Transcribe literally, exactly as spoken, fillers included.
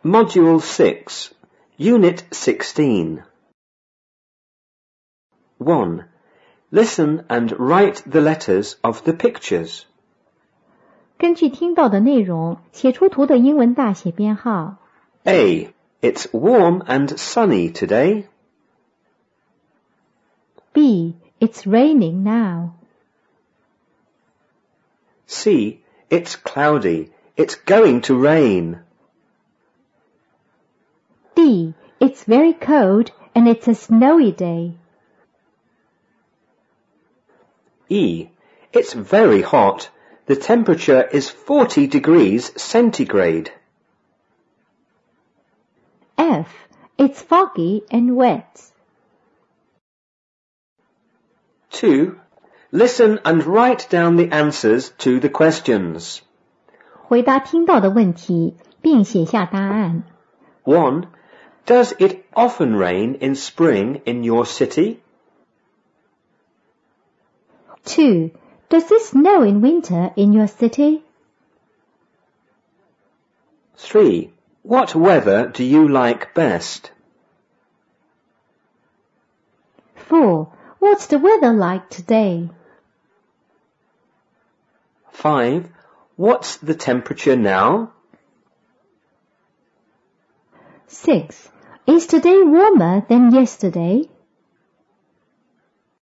Module six, Unit sixteen. one. Listen and write the letters of the pictures. 根据听到的内容，写出图的英文大写编号。 A. It's warm and sunny today. B. It's raining now. C. It's cloudy. It's going to rain. D. It's very cold and it's a snowy day. E. It's very hot. The temperature is forty degrees centigrade. F. It's foggy and wet. two. Listen and write down the answers to the questions. 回答听到的问题，并写下答案。 one. Does it often rain in spring in your city? two. Does it snow in winter in your city? three. What weather do you like best? four. What's the weather like today? five. What's the temperature now? six. Is today warmer than yesterday?